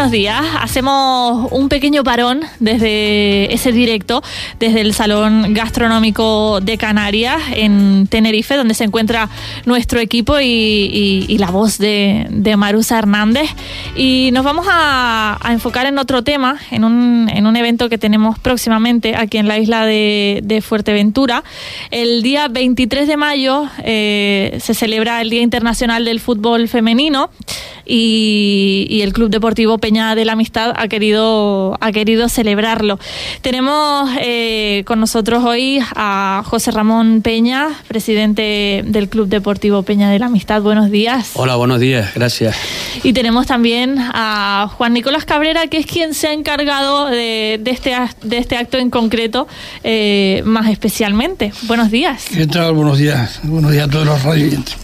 buenos días. Hacemos un pequeño parón desde ese directo, desde el Salón Gastronómico de Canarias en Tenerife, donde se encuentra nuestro equipo y la voz de Marusa Hernández. Y nos vamos a enfocar en otro tema, en un evento que tenemos próximamente aquí en la isla de Fuerteventura. El día 23 de mayo se celebra el Día Internacional del Fútbol Femenino y el Club Deportivo Peña de la Amistad ha querido celebrarlo. Tenemos con nosotros hoy a José Ramón Peña, presidente del Club Deportivo Peña de la Amistad. Buenos días. Hola, buenos días, gracias. Y tenemos también a Juan Nicolás Cabrera, que es quien se ha encargado de este acto en concreto, más especialmente. Buenos días. ¿Qué tal? Buenos días. Buenos días a todos los radioyentes.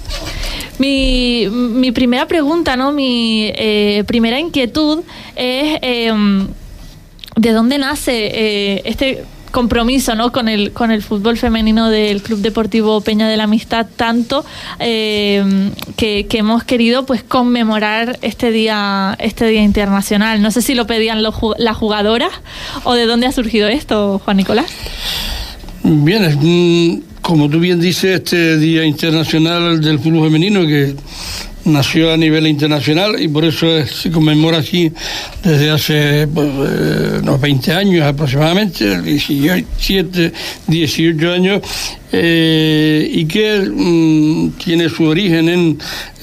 Mi primera pregunta, ¿no? Mi primera inquietud es ¿de dónde nace este compromiso, ¿no? con el fútbol femenino del Club Deportivo Peña de la Amistad, tanto que hemos querido pues conmemorar este día internacional? No sé si lo pedían las jugadoras o de dónde ha surgido esto, Juan Nicolás. Bien, como tú bien dices, este Día Internacional del Fútbol Femenino que nació a nivel internacional y por eso se conmemora aquí desde hace unos 20 años aproximadamente, 17, 18 años, y que tiene su origen en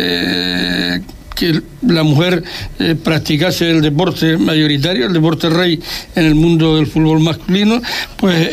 que la mujer practicase el deporte mayoritario, el deporte rey en el mundo del fútbol masculino. Pues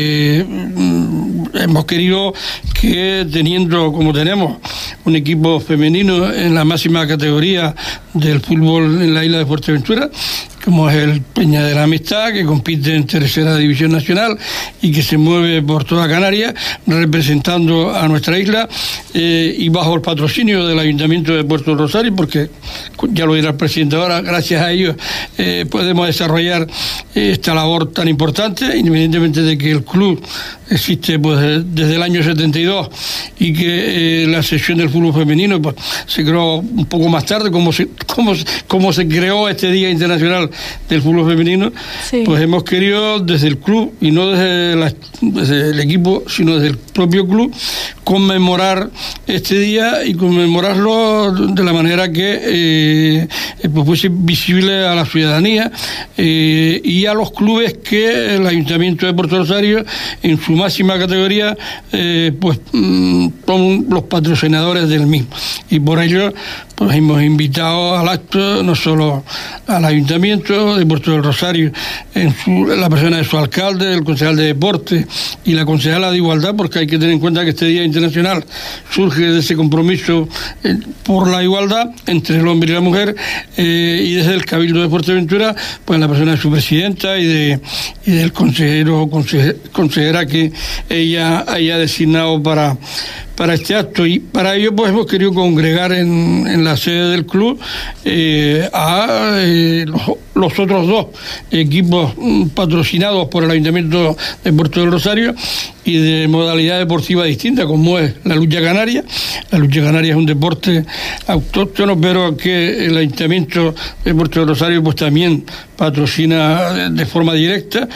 hemos querido que, teniendo como tenemos un equipo femenino en la máxima categoría del fútbol en la isla de Fuerteventura, como es el Peña de la Amistad, que compite en tercera división nacional y que se mueve por toda Canarias representando a nuestra isla, y bajo el patrocinio del Ayuntamiento de Puerto del Rosario, porque ya lo dirá el presidente ahora, gracias a ellos podemos desarrollar esta labor tan importante, independientemente de que el club existe pues desde el año 72 y que la sección del fútbol femenino pues se creó un poco más tarde, como se creó este Día Internacional del Fútbol Femenino. Sí. Pues hemos querido desde el club y no desde el equipo, sino desde el propio club, conmemorar este día y conmemorarlo de la manera que pues fuese visible a la ciudadanía y a los clubes que el Ayuntamiento de Puerto Rosario en su máxima categoría pues son los patrocinadores del mismo, y por ello pues hemos invitado al acto no solo al Ayuntamiento de Puerto del Rosario en la persona de su alcalde, el concejal de deporte y la concejala de igualdad, porque hay que tener en cuenta que este Día Internacional surge de ese compromiso por la igualdad entre el hombre y la mujer, y desde el Cabildo de Fuerteventura pues en la persona de su presidenta y del consejero o consejera que ella haya designado para este acto. Y para ello pues hemos querido congregar en la sede del club a los otros dos equipos patrocinados por el Ayuntamiento de Puerto del Rosario y de modalidad deportiva distinta, como es la lucha canaria. La lucha canaria es un deporte autóctono, pero que el Ayuntamiento de Puerto del Rosario pues también patrocina de forma directa,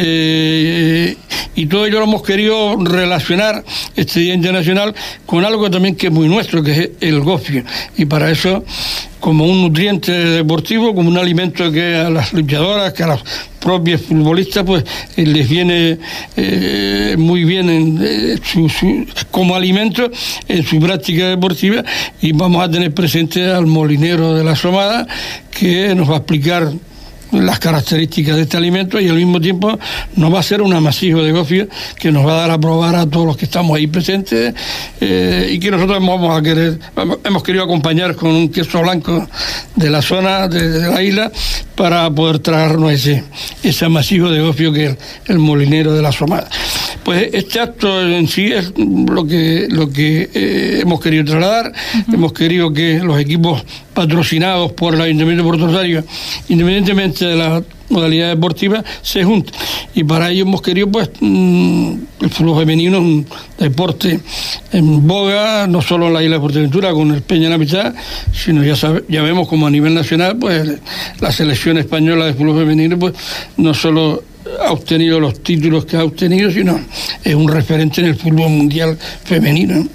y todo ello lo hemos querido relacionar este Día Internacional con algo también que es muy nuestro, que es el gofio, y para eso, como un nutriente deportivo, como un alimento que a las luchadoras, que a las propias futbolistas, pues les viene muy bien como alimento en su práctica deportiva. Y vamos a tener presente al molinero de la Somada, que nos va a explicar las características de este alimento, y al mismo tiempo nos va a hacer un amasijo de gofio que nos va a dar a probar a todos los que estamos ahí presentes, y que nosotros hemos querido acompañar con un queso blanco de la zona de la isla para poder traernos ese amasijo de gofio que es el molinero de la Somada. Pues este acto en sí es lo que hemos querido trasladar. Hemos querido que los equipos patrocinados por el Ayuntamiento de Puerto Rosario, independientemente de la modalidad deportiva, se junten. Y para ello hemos querido, pues, el fútbol femenino es un deporte en boga, no solo en la isla de Fuerteventura con el Peña de la Amistad, sino ya vemos como a nivel nacional, pues la selección española de fútbol femenino, pues no solo ha obtenido los títulos que ha obtenido, sino es un referente en el fútbol mundial femenino.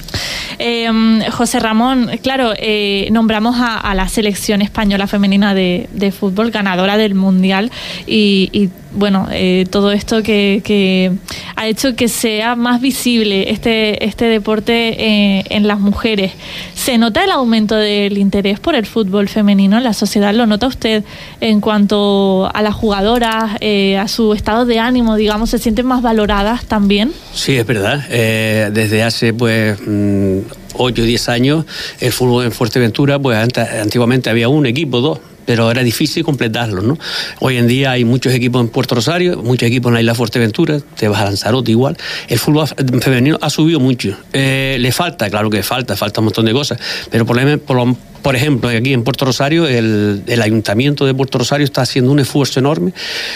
José Ramón, claro, nombramos a la selección española femenina de fútbol, ganadora del mundial, y bueno, todo esto que ha hecho que sea más visible este deporte en las mujeres. ¿Se nota el aumento del interés por el fútbol femenino en la sociedad? ¿Lo nota usted en cuanto a las jugadoras, a su estado de ánimo, digamos, se sienten más valoradas también? Sí, es verdad. Desde hace, pues, 8 o 10 años, el fútbol en Fuerteventura, pues antiguamente había un equipo, 2, pero era difícil completarlos, ¿no? Hoy en día hay muchos equipos en Puerto Rosario, muchos equipos en la isla de Fuerteventura, te vas a Lanzarote igual. El fútbol femenino ha subido mucho. Le falta, claro que falta un montón de cosas, pero por ejemplo, aquí en Puerto Rosario, el Ayuntamiento de Puerto Rosario está haciendo un esfuerzo enorme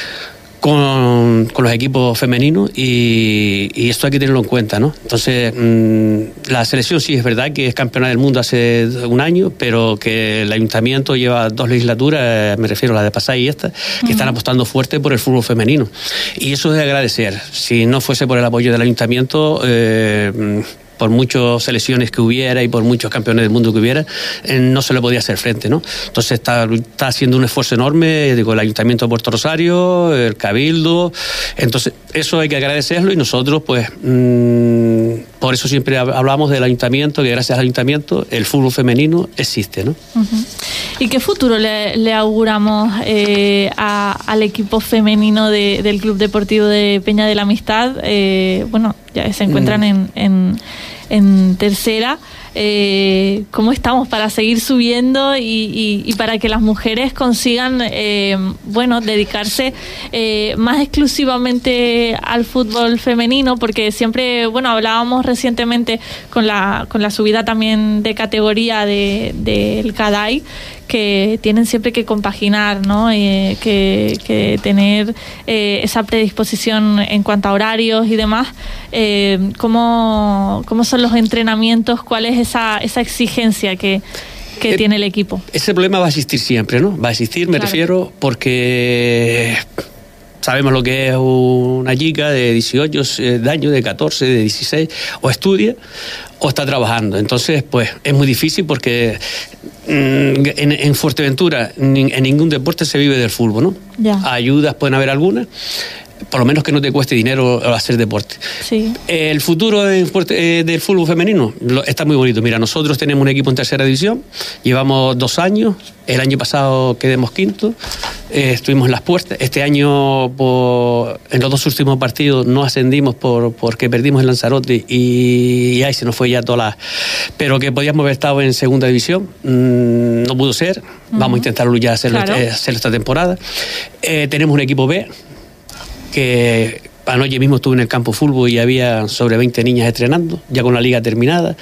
con los equipos femeninos y esto hay que tenerlo en cuenta, ¿no? Entonces, la selección sí es verdad que es campeona del mundo hace un año, pero que el ayuntamiento lleva 2 legislaturas, me refiero a la de pasada y esta, que están apostando fuerte por el fútbol femenino. Y eso es de agradecer. Si no fuese por el apoyo del ayuntamiento, por muchas selecciones que hubiera y por muchos campeones del mundo que hubiera, no se le podía hacer frente, ¿no? Entonces está haciendo un esfuerzo enorme, digo, el Ayuntamiento de Puerto Rosario, el Cabildo. Entonces eso hay que agradecerlo y nosotros, pues, por eso siempre hablamos del Ayuntamiento, que gracias al Ayuntamiento el fútbol femenino existe, ¿no? ¿Y qué futuro le auguramos al equipo femenino del Club Deportivo de Peña de la Amistad? Bueno, ya se encuentran en tercera. ¿Cómo estamos para seguir subiendo y para que las mujeres consigan dedicarse más exclusivamente al fútbol femenino? Porque siempre, hablábamos recientemente con la subida también de categoría del CADAI, que tienen siempre que compaginar, ¿no? Que tener esa predisposición en cuanto a horarios y demás. ¿Cómo son los entrenamientos? ¿Cuál es esa exigencia que tiene el equipo? Ese problema va a existir siempre, ¿no? Va a existir, me refiero, porque sabemos lo que es una chica de 18 años, de 14, de 16, o estudia o está trabajando. Entonces, pues, es muy difícil porque en Fuerteventura en ningún deporte se vive del fútbol, ¿no? Ya. Ayudas pueden haber algunas, por lo menos que no te cueste dinero hacer deporte. Sí. El futuro del fútbol femenino está muy bonito. Mira, nosotros tenemos un equipo en tercera división, llevamos 2 años, el año pasado quedamos quinto, estuvimos en las puertas. Este año, en los 2 últimos partidos, no ascendimos porque perdimos en Lanzarote y ahí se nos fue ya toda la... Pero que podíamos haber estado en segunda división, no pudo ser. Vamos a intentarlo ya hacerlo esta temporada. Tenemos un equipo B, que anoche mismo estuve en el campo fútbol y había sobre 20 niñas entrenando, ya con la liga terminada.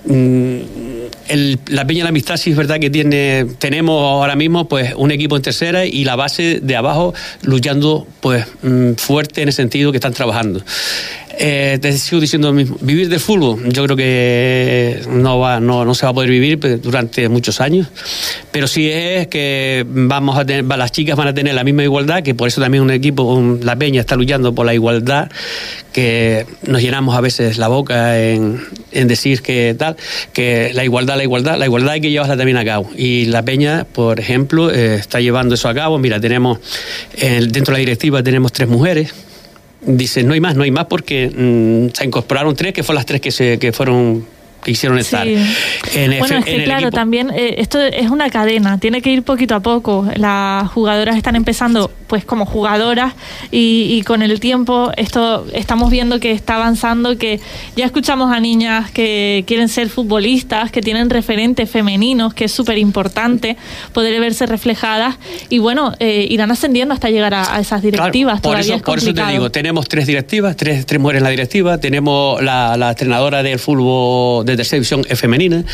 La Peña de la Amistad sí es verdad que tenemos ahora mismo, pues, un equipo en tercera y la base de abajo luchando, pues, fuerte en el sentido que están trabajando. Te sigo diciendo lo mismo, vivir del fútbol yo creo que no se va a poder vivir durante muchos años, pero sí es que las chicas van a tener la misma igualdad, que por eso también un equipo, la Peña está luchando por la igualdad, que nos llenamos a veces la boca en decir que la igualdad hay que llevarla también a cabo, y la Peña, por ejemplo, está llevando eso a cabo. Mira, tenemos dentro de la directiva tenemos 3 mujeres. Dice, no hay más porque se incorporaron 3, que fueron las 3 que fueron quisieron estar. Sí. Bueno, es que claro, también esto es una cadena, tiene que ir poquito a poco. Las jugadoras están empezando pues como jugadoras y con el tiempo esto estamos viendo que está avanzando, que ya escuchamos a niñas que quieren ser futbolistas, que tienen referentes femeninos, que es súper importante poder verse reflejadas y bueno, irán ascendiendo hasta llegar a esas directivas. Claro, por eso te digo, tenemos 3 directivas, tres mujeres en la directiva, tenemos la entrenadora del fútbol de tercera división es femenina,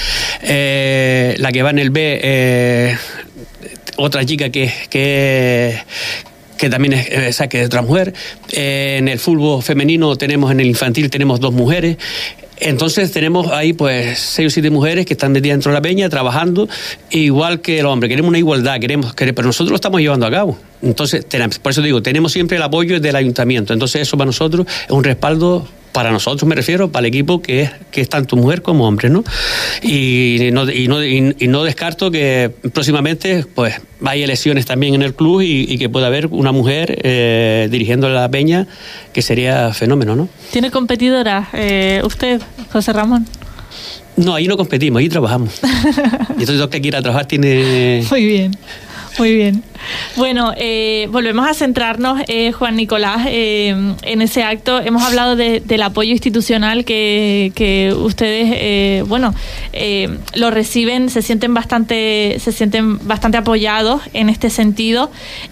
la que va en el B, otra chica que también es que es otra mujer. En el fútbol femenino tenemos, en el infantil tenemos 2 mujeres. Entonces tenemos ahí pues 6 o 7 mujeres que están metidas dentro de la peña trabajando igual que los hombres. Queremos una igualdad, pero nosotros lo estamos llevando a cabo. Entonces, por eso digo, tenemos siempre el apoyo del ayuntamiento. Entonces eso para nosotros es un respaldo. Para nosotros me refiero, para el equipo que es tanto mujer como hombre, ¿no? Y no descarto que próximamente pues haya elecciones también en el club y que pueda haber una mujer dirigiendo la peña, que sería fenómeno, ¿no? ¿Tiene competidoras usted, José Ramón? No, ahí no competimos, ahí trabajamos. Y entonces los que quiera trabajar tiene... Muy bien. Muy bien. Bueno, volvemos a centrarnos, Juan Nicolás, en ese acto. Hemos hablado del apoyo institucional que ustedes, lo reciben, se sienten bastante apoyados en este sentido.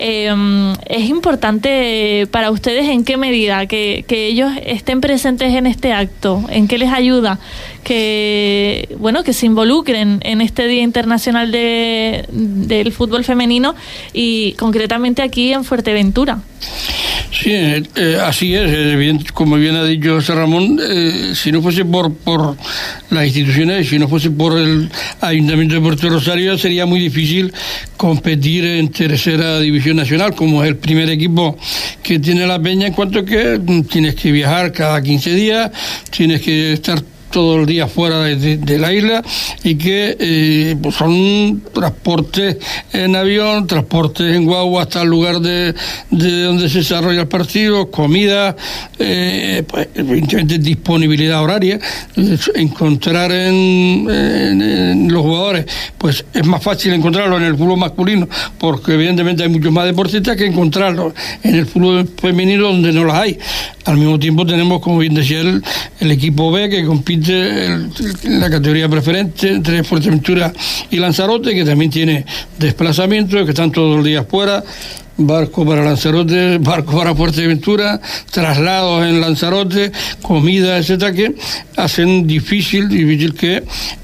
Es importante para ustedes, ¿en qué medida que ellos estén presentes en este acto? ¿En qué les ayuda que se involucren en este Día Internacional del Fútbol Femenino y concretamente aquí en Fuerteventura? Sí, así es, como bien ha dicho José Ramón, si no fuese por las instituciones, si no fuese por el Ayuntamiento de Puerto Rosario, sería muy difícil competir en tercera división nacional, como es el primer equipo que tiene la peña, en cuanto que tienes que viajar cada 15 días, tienes que estar todo el día fuera de la isla y que pues son transportes en avión, transportes en guagua hasta el lugar de donde se desarrolla el partido, comida, pues evidentemente disponibilidad horaria. Encontrar en los jugadores, pues es más fácil encontrarlo en el fútbol masculino, porque evidentemente hay muchos más deportistas que encontrarlos en el fútbol femenino, donde no las hay. Al mismo tiempo tenemos, como bien decía el equipo B, que compite en la categoría preferente entre Fuerteventura y Lanzarote, que también tiene desplazamientos, que están todo el día fuera. Barco para Lanzarote, barco para Fuerteventura, traslados en Lanzarote, comida, etcétera, que hacen difícil que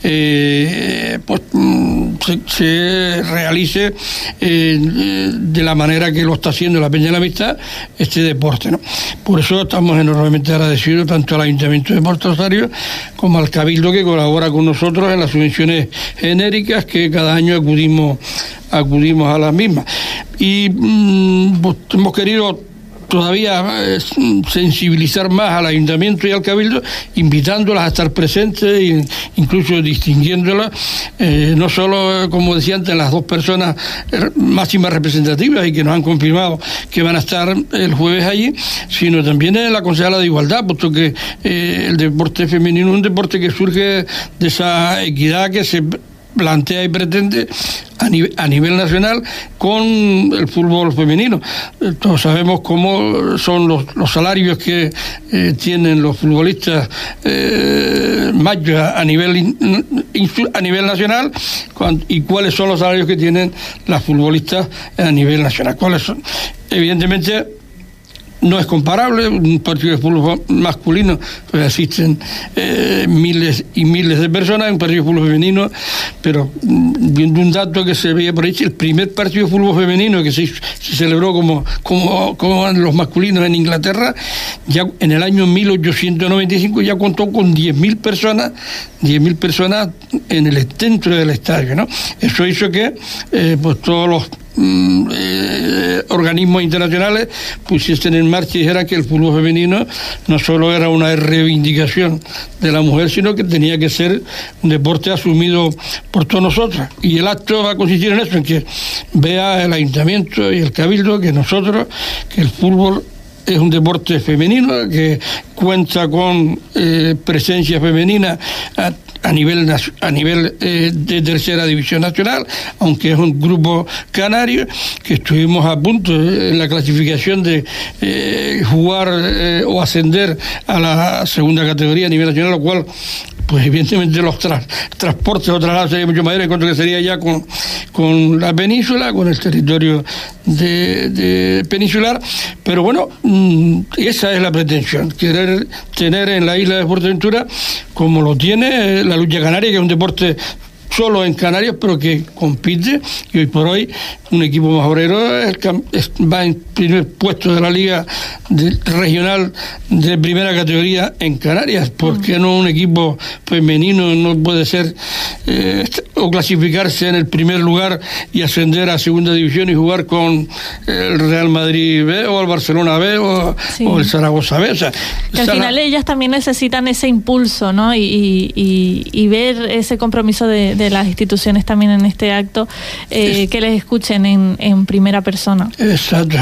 se realice de la manera que lo está haciendo la Peña de la Amistad este deporte, ¿no? Por eso estamos enormemente agradecidos tanto al Ayuntamiento de Puerto Rosario como al Cabildo, que colabora con nosotros en las subvenciones genéricas que cada año acudimos a las mismas. Y pues, hemos querido todavía sensibilizar más al Ayuntamiento y al Cabildo, invitándolas a estar presentes e incluso distinguiéndolas, no solo, como decía antes, las 2 personas máximas representativas y que nos han confirmado que van a estar el jueves allí, sino también en la concejala de Igualdad, puesto que el deporte femenino es un deporte que surge de esa equidad que se plantea y pretende a nivel nacional con el fútbol femenino. Todos sabemos cómo son los salarios que tienen los futbolistas machos a nivel nacional y cuáles son los salarios que tienen las futbolistas a nivel nacional. ¿Cuáles son? Evidentemente no es comparable. Un partido de fútbol masculino pues asisten miles y miles de personas, en un partido de fútbol femenino, pero viendo un dato que se veía por ahí, el primer partido de fútbol femenino que se celebró como los masculinos en Inglaterra, ya en el año 1895 ya contó con 10.000 personas en dentro del estadio, ¿no? Eso hizo que pues todos los organismos internacionales pusiesen en marcha y dijeran que el fútbol femenino no solo era una reivindicación de la mujer, sino que tenía que ser un deporte asumido por todos nosotros. Y el acto va a consistir en eso, en que vea el Ayuntamiento y el Cabildo que el fútbol es un deporte femenino, que cuenta con presencia femenina a nivel de tercera división nacional, aunque es un grupo canario que estuvimos a punto en la clasificación de jugar o ascender a la segunda categoría a nivel nacional, lo cual pues evidentemente los transportes o traslados sería mucho mayor, en cuanto que sería ya con la península, con el territorio de peninsular, pero bueno, esa es la pretensión, querer tener en la isla de Fuerteventura, como lo tiene la lucha canaria, que es un deporte solo en Canarias, pero que compite, y hoy por hoy un equipo majorero va en primer puesto de la liga regional de primera categoría en Canarias. ¿Por qué no un equipo femenino no puede ser o clasificarse en el primer lugar y ascender a segunda división y jugar con el Real Madrid B o el Barcelona B o el Zaragoza B? O sea, que al final ellas también necesitan ese impulso, ¿no? Y ver ese compromiso de las instituciones también en este acto, que les escuchen en primera persona. Exacto.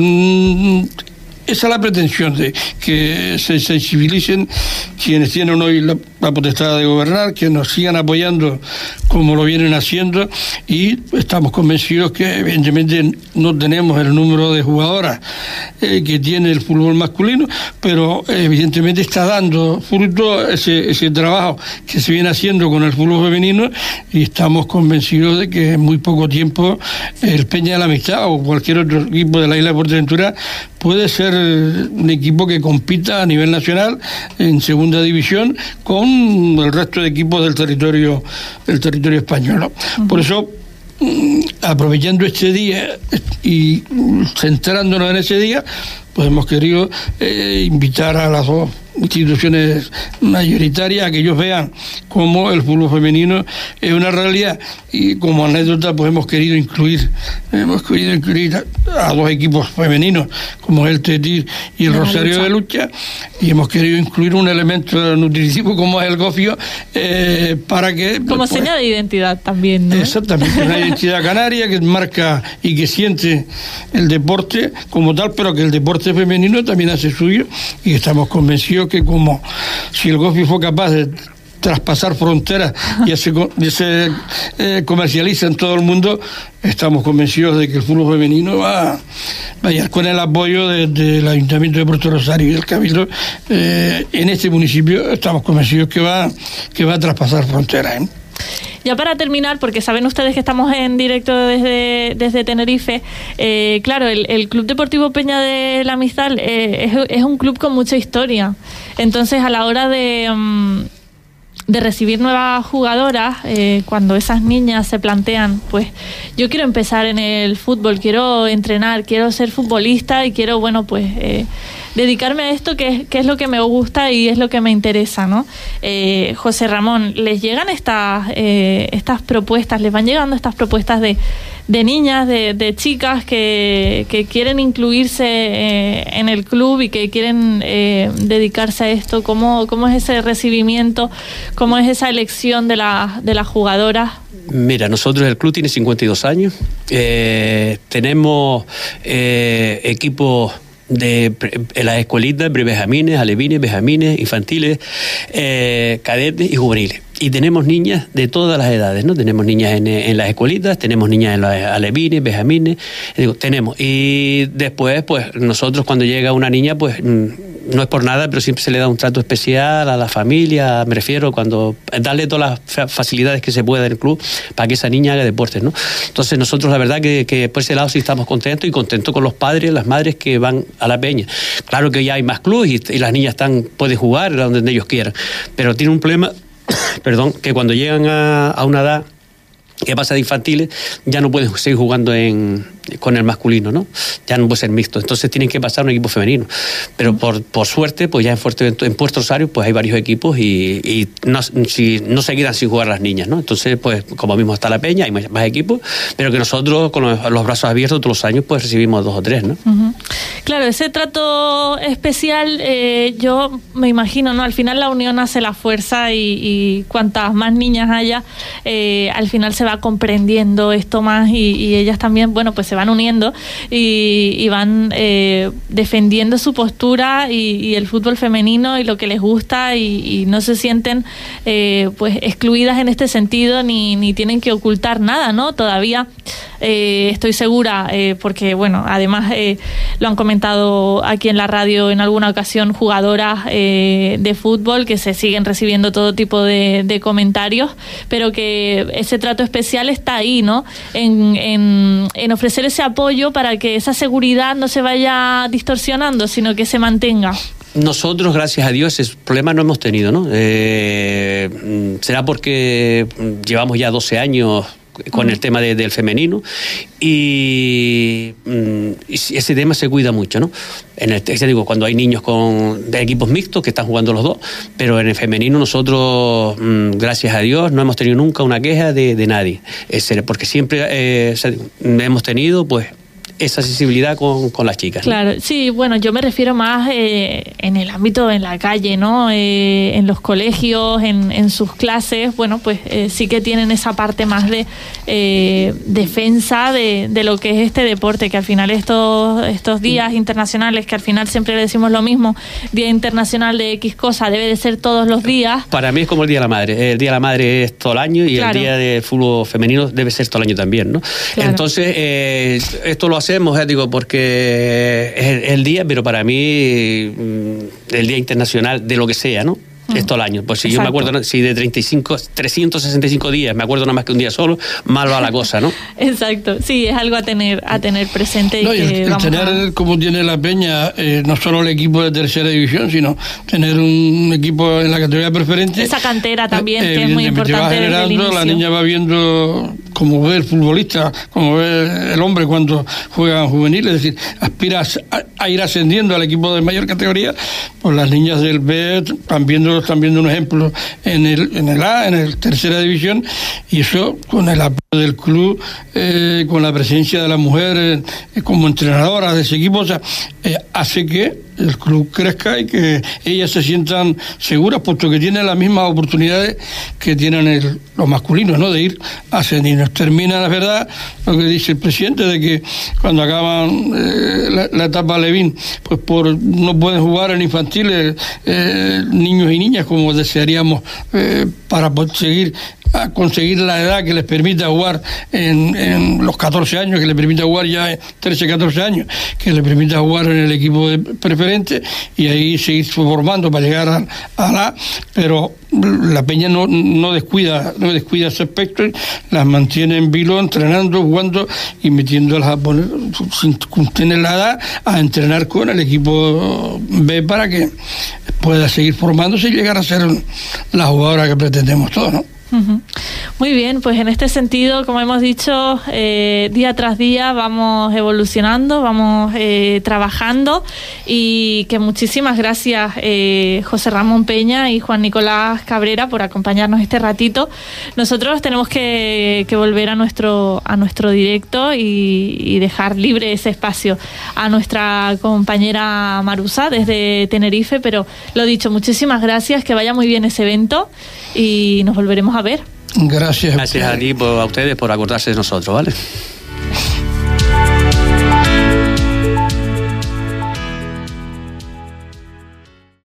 Esa es la pretensión, de que se sensibilicen quienes tienen hoy la potestad de gobernar, que nos sigan apoyando como lo vienen haciendo, y estamos convencidos que evidentemente no tenemos el número de jugadoras que tiene el fútbol masculino, pero evidentemente está dando fruto ese trabajo que se viene haciendo con el fútbol femenino, y estamos convencidos de que en muy poco tiempo el Peña de la Amistad o cualquier otro equipo de la isla de Fuerteventura puede ser un equipo que compita a nivel nacional en segunda división con el resto de equipos del territorio español, ¿no? Por eso, aprovechando este día y centrándonos en ese día, pues hemos querido invitar a las dos instituciones mayoritarias a que ellos vean cómo el fútbol femenino es una realidad, y como anécdota pues hemos querido incluir a dos equipos femeninos como el Tetir y el Rosario de Lucha, y hemos querido incluir un elemento nutritivo como es el gofio, para que como seña de identidad también, ¿no? Exactamente, una identidad canaria que marca y que siente el deporte como tal, pero que el deporte femenino también hace suyo, y estamos convencidos que como si el gofio fue capaz de traspasar fronteras y se comercializa en todo el mundo, estamos convencidos de que el fútbol femenino vaya con el apoyo del Ayuntamiento de Puerto Rosario y del Cabildo en este municipio. Estamos convencidos que va a traspasar fronteras, ¿eh? Ya para terminar, porque saben ustedes que estamos en directo desde Tenerife, claro, el Club Deportivo Peña de la Amistad es un club con mucha historia. Entonces, a la hora de recibir nuevas jugadoras, cuando esas niñas se plantean, pues yo quiero empezar en el fútbol, quiero entrenar, quiero ser futbolista y quiero, bueno, pues dedicarme a esto que es lo que me gusta y es lo que me interesa, ¿no? José Ramón, ¿les llegan estas propuestas, les van llegando estas propuestas de niñas, de chicas que quieren incluirse en el club y que quieren dedicarse a esto? ¿Cómo es ese recibimiento? ¿Cómo es esa elección de las jugadoras? Mira, nosotros, el club tiene 52 años, tenemos equipos en las escuelitas, prebenjamines, alevines, benjamines, infantiles, cadetes y juveniles. Y tenemos niñas de todas las edades, ¿no? Tenemos niñas en las escuelitas, tenemos niñas en los alevines, benjamines, tenemos. Y después, pues, nosotros cuando llega una niña, pues, no es por nada, pero siempre se le da un trato especial a la familia, me refiero, cuando darle todas las facilidades que se pueda en el club para que esa niña haga deportes, ¿no? Entonces nosotros la verdad que por ese lado sí estamos contentos, y contentos con los padres, las madres que van a la peña. Claro que ya hay más clubes y las niñas pueden jugar donde ellos quieran, pero tiene un problema que cuando llegan a una edad que pasa de infantiles, ya no pueden seguir jugando con el masculino, ¿no? Ya no puede ser mixto, entonces tienen que pasar a un equipo femenino. Pero por suerte, pues ya en Puerto Rosario pues hay varios equipos y no se quedan sin jugar las niñas, ¿no? Entonces, pues como mismo está la peña, hay más equipos, pero que nosotros con los brazos abiertos todos los años pues recibimos 2 o 3, ¿no? Uh-huh. Claro, ese trato especial, yo me imagino, ¿no? Al final la unión hace la fuerza y cuantas más niñas haya, al final se va comprendiendo esto más y ellas también, bueno, pues se van uniendo y van defendiendo su postura y el fútbol femenino y lo que les gusta y no se sienten pues excluidas en este sentido ni tienen que ocultar nada, ¿no? Todavía estoy segura, porque bueno, además lo han comentado aquí en la radio en alguna ocasión jugadoras de fútbol que se siguen recibiendo todo tipo de comentarios, pero que ese trato especial está ahí, ¿no? En ofrecer ese apoyo para que esa seguridad no se vaya distorsionando, sino que se mantenga. Nosotros, gracias a Dios, ese problema no hemos tenido, ¿no? Será porque llevamos ya 12 años con el tema del femenino y ese tema se cuida mucho, ¿no? Digo, cuando hay niños de equipos mixtos que están jugando los dos, pero en el femenino nosotros, gracias a Dios, no hemos tenido nunca una queja de nadie, porque siempre hemos tenido, pues, esa sensibilidad con las chicas, ¿no? Claro, sí, bueno, yo me refiero más en el ámbito, en la calle, ¿no? En los colegios, en sus clases, bueno, pues sí que tienen esa parte más de defensa de lo que es este deporte, que al final estos días internacionales, que al final siempre le decimos lo mismo, Día Internacional de X cosa, debe de ser todos los días. Para mí es como el Día de la Madre. El Día de la Madre es todo el año y claro, el Día del Fútbol Femenino debe ser todo el año también, ¿no? Claro. Entonces, esto lo hacemos, digo, porque es el día, pero para mí el Día Internacional de lo que sea, ¿no? Es todo el año. Pues si Exacto. Yo me acuerdo, si de 365 días me acuerdo nada más que un día solo, mal va la cosa, ¿no? Exacto, sí, es algo a tener presente. No, y el tener, como tiene la Peña, no solo el equipo de tercera división, sino tener un equipo en la categoría preferente. Esa cantera también, que es muy importante. Va generando, la niña va viendo como ve el futbolista, como ve el hombre cuando juega en juvenil, es decir, aspira a ir ascendiendo al equipo de mayor categoría, pues las niñas del B están viendo un ejemplo en el A, en el tercera división, y eso con el apoyo del club, con la presencia de la mujer como entrenadora de ese equipo, o sea, hace que el club crezca y que ellas se sientan seguras, puesto que tienen las mismas oportunidades que tienen los masculinos, ¿no? De ir ascendiendo. Termina, la verdad, lo que dice el presidente, de que cuando acaban la etapa Levín, pues no pueden jugar en infantiles niños y niñas como desearíamos para conseguir la edad que les permita jugar en los 14 años, que les permita jugar ya en 13, 14 años, que les permita jugar en el equipo de preferente y ahí seguir formando para llegar a la... Pero la Peña no descuida ese aspecto, las mantiene en vilo, entrenando, jugando y metiéndolas a poner, sin tener la edad, a entrenar con el equipo B para que pueda seguir formándose y llegar a ser la jugadora que pretendemos todos, ¿no? Muy bien, pues en este sentido, como hemos dicho, día tras día vamos evolucionando, vamos trabajando, y que muchísimas gracias José Ramón Peña y Juan Nicolás Cabrera por acompañarnos este ratito. Nosotros tenemos que volver a nuestro directo y dejar libre ese espacio a nuestra compañera Marusa desde Tenerife, pero lo dicho, muchísimas gracias, que vaya muy bien ese evento y nos volveremos a ver. Gracias a ti, a ustedes por acordarse de nosotros, ¿vale?